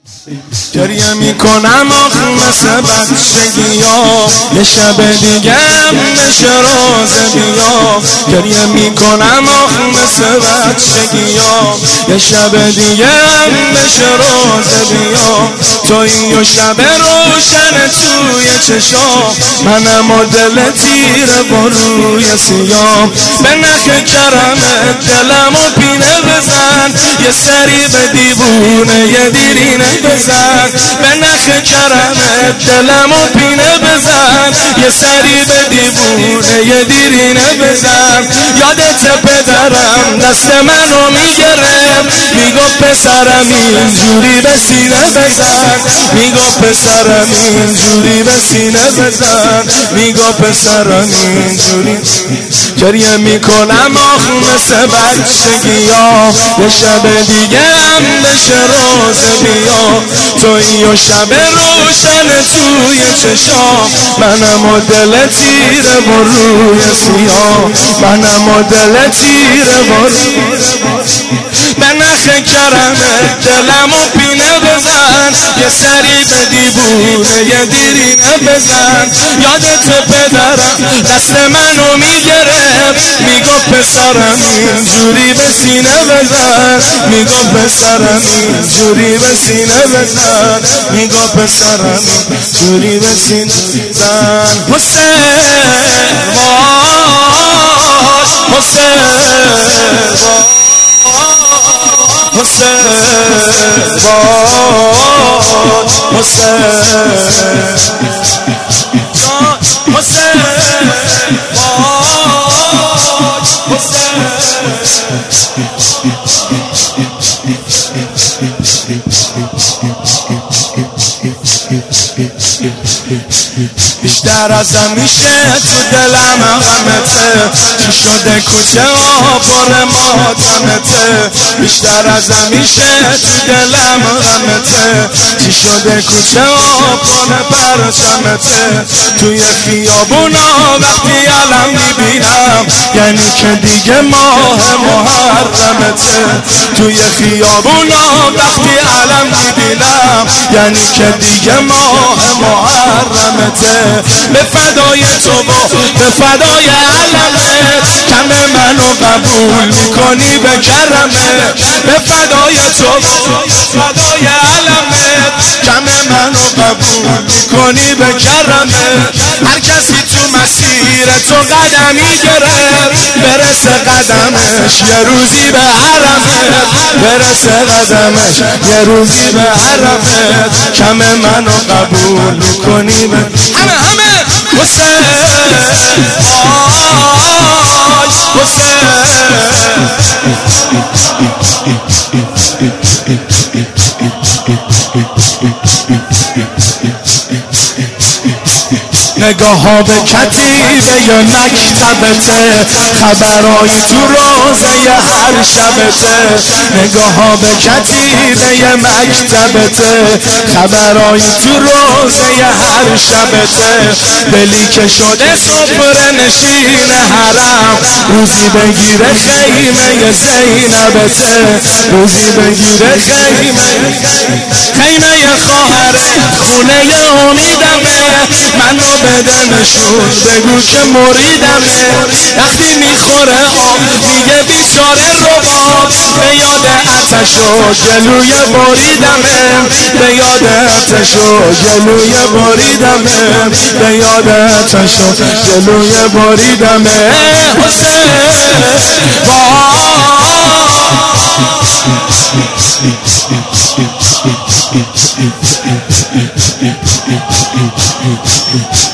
گریه میکنم آخ مثل بچگیا، یه شب دیگه بشه روز بیا. گریه میکنم آخ مثل بچگیا، یه شب دیگه بشه روز بیا. تو این شب روشن توی چشام، منم و دل تیره با روی سیام. به نخ کرمت دلمو پینه بزن، یه سری به دیوونه یه دیرینه بزن. به نخ کرمت دلمو پینه بزن، یه سری به دیوونه یه دیرینه بزن. یادت پدرم دست منو میگرفت، میگفت پسرم اینجوری به سینه بزن. میگفت پسرم اینجوری به سینه بزن. میگفت پسرم اینجوری. گریه میکنم آخ مثل بچگیا، یه شب دیگه هم بشه روز بیا. تو این شب روشن توی چشام، منم و دل تیره با روی سیاه. منم و دل تیره با روی. به نخ کرمت دلمو پینه بزن، یه سری به دیوونه یه دیرینه بزن. یادت پدرم دست منو میگرفت، میگفت پسرم اینجوری به سینه بزن. میگفت پسرم اینجوری به سینه بزن. میگفت پسرم اینجوری به سینه بزن. حسین باش، حسین باش، حسین باش، حسین حسین بیشتر از همیشه تو دلم غمته، چی شده کوچه ها پر ماتمته. بیشتر از همیشه تو دلم غمته، چی شده کوچه ها پر پرچمته. توی خیابونا وقتی علم میبینم، یعنی که دیگه ماه محرمته. توی خیابونا وقتی علم میبینم، یعنی که دیگه ماه محرمته. به فدای تو و به فدای علمت، کم منو قبول میکنی به کرمت. به فدای تو و فدای علمت، کم منو قبول میکنی به کرمت. هر کسی تو مسیر تو قدمی گرفت، برسه قدمش یه روزی به حرمت. برسه قدمش یه روزی به حرمت، کم منو قبول میکنی به همه. حسین باش، حسین نگاه ها به کتیبه ی مکتبته، خبرای تو روزه هر شبته. نگاه ها به کتیبه ی مکتبته، خبرای تو روزه هر شبته. دلی که شده سفره نشین حرم، روزی بگیره خیمه ی زینبته. روزی بگیره خیمه ی خواهره، خونه ی امیدمه. منو بده نشون بگو که مریدمه. وقتی میخوره آب میگه بیچاره رباب، به یاد آتش و جلوی بریدمه. به یاد آتش و جلوی بریدمه. به یاد آتش و جلوی بریدمه. حسین باش.